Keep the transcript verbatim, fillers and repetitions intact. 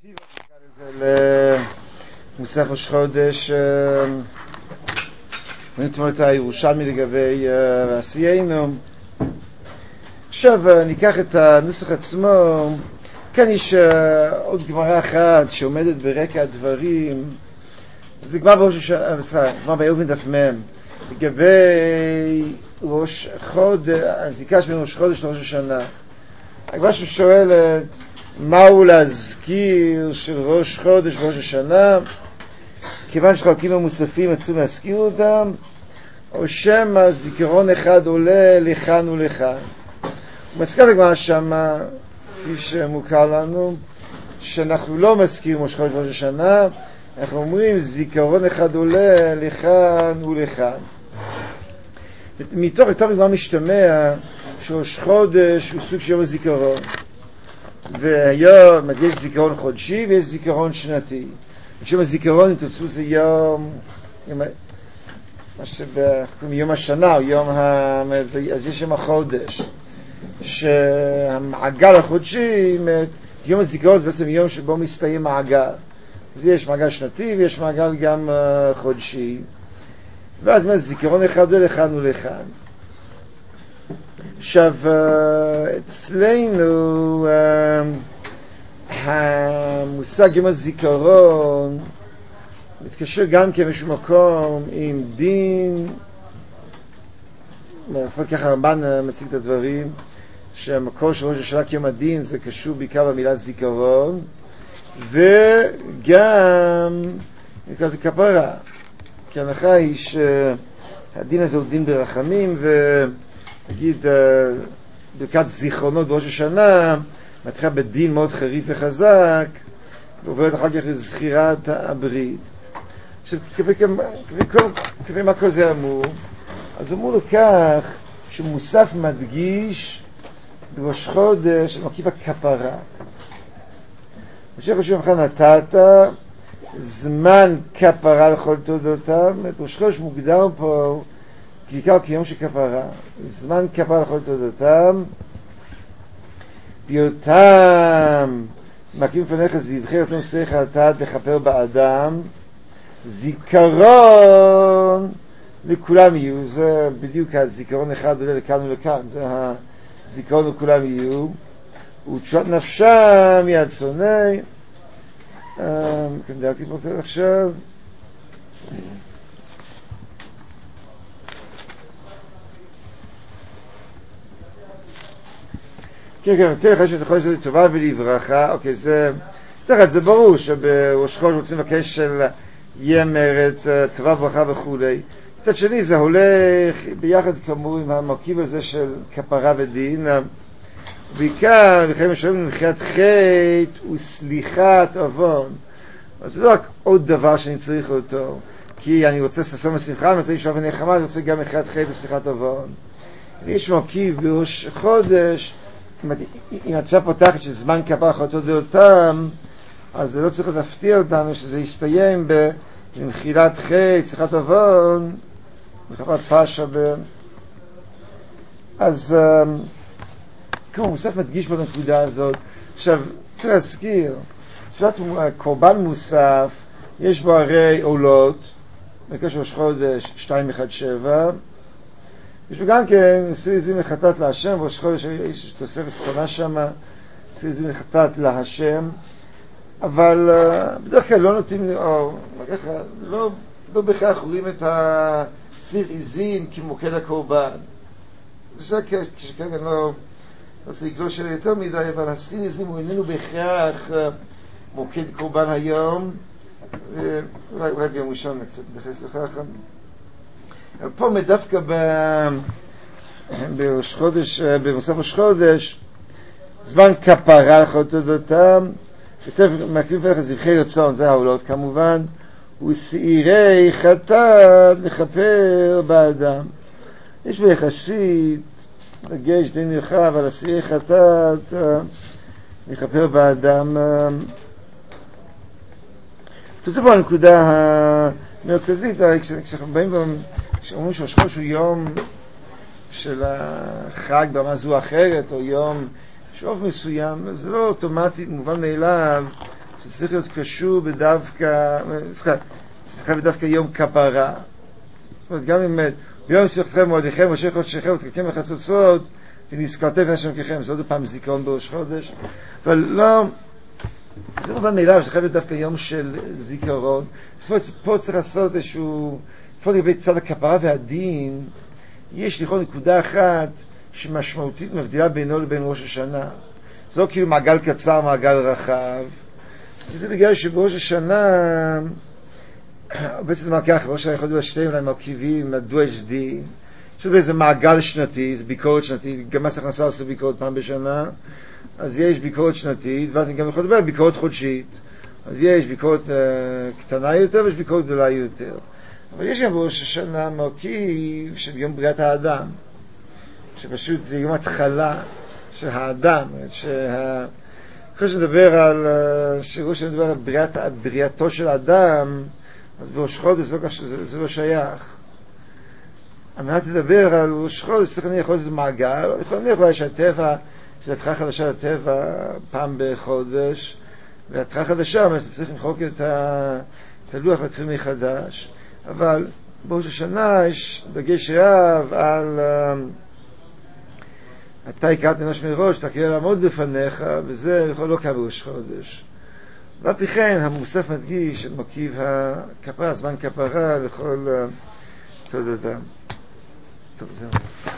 למוסף ראש חודש אתמול את הירושלמי לגבי עשיינו. עכשיו ניקח את הנוסח עצמו. כאן יש עוד גמרא אחת שעומדת ברקע הדברים. זה כבר בראש השנה, כבר ביובן דף מם, לגבי ראש חודש, הזיקה שבין ראש חודש לראש השנה. הגמרא ששואלת מהו להזכיר של ראש חודש וראש השנה, כיוון שחלקים המוספים אסור להזכיר אותם, או שמא זיכרון אחד עולה לכאן ולכאן. ומזכיר הגמרא שמה, כפי שמוכר לנו, שאנחנו לא מזכירים ראש חודש וראש השנה, אנחנו אומרים זיכרון אחד עולה לכאן ולכאן. מתוך יותר כבר משתמע שראש חודש הוא סוג של יום הזיכרון, והיום יש זיכרון חודשי ויש זיכרון שנתי. יום הזיכרון, אם תוצאו, זה יום יום, יום השנה או יום ה... אז יש יום החודש שהמעגל החודשי, יום הזיכרון זה בעצם יום שבו מסתיים מעגל. אז יש מעגל שנתי ויש מעגל גם uh, חודשי, ואז מה, זיכרון אחד לכאן ולכאן. עכשיו uh, אצלנו uh, המושג יום הזיכרון מתקשר גם כן משום מקום עם דין, לפחות ככה הרמב"ן מציג את הדברים, שהמקור של ראש השנה כיום הדין זה קשור בעיקר במילה זיכרון, וגם נקרא זה כפרה, כי ההנחה היא שהדין הזה הוא דין ברחמים, ונגיד ברכת זיכרונות בראש השנה מתחילה בדין מאוד חריף וחזק, ועוברת אחר כך לזכירת הברית. עכשיו כפי מה כל זה אמור, אז אמור לכך שמוסף מדגיש בראש חודש מקיף הכפרה. מה שחשוב לך, נתת זמן כפרה לכל תודותם. ראש חודש מוגדר פה כעיקר כיום של כפרה, זמן כפרה לכל תודותם, בהיותם מקים לפניך זבחי רצון שכל נתת לכפר באדם, זיכרון לכולם יהיו. זה בדיוק הזיכרון אחד עולה לכאן ולכאן, זה הזיכרון לכולם יהיו. ותשועת נפשם מיד שונא. כאן דאגתי פה קצת עכשיו. כן, כן, תראה לך שאתה יכול לעשות לטובה ולברכה. אוקיי, זה צריך, זה ברור שבראש חודש רוצים לבקש של ימרת, טובה וברכה וכו'. מצד שני זה הולך ביחד כאמור עם המרכיב הזה של כפרה ודין, בעיקר לחיים משלמים למחיית חטא וסליחת עוון. אז זה לא רק עוד דבר שאני צריך אותו, כי אני רוצה ששון ושמחה, אני רוצה לשאוף ונחמה, אני רוצה גם מחיית חטא וסליחת עוון. יש מרכיב בראש חודש, אם התפילה פותחת שזמן כפרה לכל תודותם, אז זה לא צריך להפתיע אותנו שזה יסתיים במחילת חטא, סליחת עוון, בכפרת פשע. ב... אז כמו מוסף מדגיש בנקודה הזאת. עכשיו צריך להזכיר, תפילת קורבן מוסף יש בו הרי עולות, בקשר ראש חודש שתיים אחת שבע, יש בו גם כן עשרים עזים לחטאת להשם. ראש חודש יש תוספת קטנה שמה, עשרים עזים לחטאת להשם, אבל uh, בדרך כלל לא נוטים, או ככה, לא, לא בכך רואים את הסיר עזים כמוקד הקורבן. זה שכרגע שכרגע לא, לא רוצה לגלוש שלה יותר מדי, אבל הסיר עזים הוא איננו בהכרח uh, מוקד קורבן היום, ואולי אולי ביום ראשון נקצת נתייחס לכך. אבל פה מדווקא בראש חודש, במוסף ראש חודש, זמן כפרה לכל תודותם, כתב מקיף לפניך זבחי רצון, זה העולות כמובן, ושעירי חטאת לכפר באדם. יש ביחסית דגש די נרחב על השעירי חטאת לכפר באדם. תוצא פה הנקודה המרכזית, כשאנחנו באים ואומרים שראש חודש הוא יום של החג ברמה זו אחרת, או יום שואף מסוים, זה לא אוטומטית מובן מאליו שצריך להיות קשור בדווקא, סליחה, שצריך בדווקא יום כפרה. זאת אומרת, גם אם ביום שמחתכם מועדיכם, משה חודשיכם, ותקתם לחצוצות, ונזכרתם לפני שמכיכם, זה עוד פעם זיכרון בראש חודש. אבל לא, זה מובן מאליו, שצריך להיות דווקא יום של זיכרון. פה, פה צריך לעשות איזשהו, לפחות לגבי צד הכפרה והדין, יש לכאורה נקודה אחת שמשמעותית מבדילה בינו לבין ראש השנה. זה לא כאילו מעגל קצר, מעגל רחב. זה בגלל שבראש השנה, בעצם זה מה ככה, בראש השנה יכול להיות שתיים אולי מרכיבים, מדוע יש דין. יש לו באיזה מעגל שנתי, זה ביקורת שנתית, גם מס הכנסה עושה ביקורת פעם בשנה, אז יש ביקורת שנתית, ואז אני גם יכול לדבר על ביקורת חודשית. אז יש ביקורת uh, קטנה יותר ויש ביקורת גדולה יותר. אבל יש גם בראש השנה מרכיב של יום בריאת האדם, שפשוט זה יום התחלה של האדם, שה... אחרי שנדבר על, שראש שנדבר על בריאת, בריאתו של האדם, אז בראש חודש זה לא, זה, זה לא שייך. על מנת לדבר על ראש חודש, צריך להניח עוד איזה מעגל, יכול להניח אולי שהטבע, שזו התחלה חדשה לטבע פעם בחודש, והתחלה חדשה, אבל צריך למחוק את, ה, את הלוח ולהתחיל מחדש. אבל בראש השנה יש דגש רב על אתה הכרת אנוש מראש, אתה כאילו לעמוד בפניך, וזה יכול לא קרה בראש חודש. ואף כן, המוסף מדגיש את מרכיב הכפרה, זמן כפרה לכל תודתם. טוב, זהו.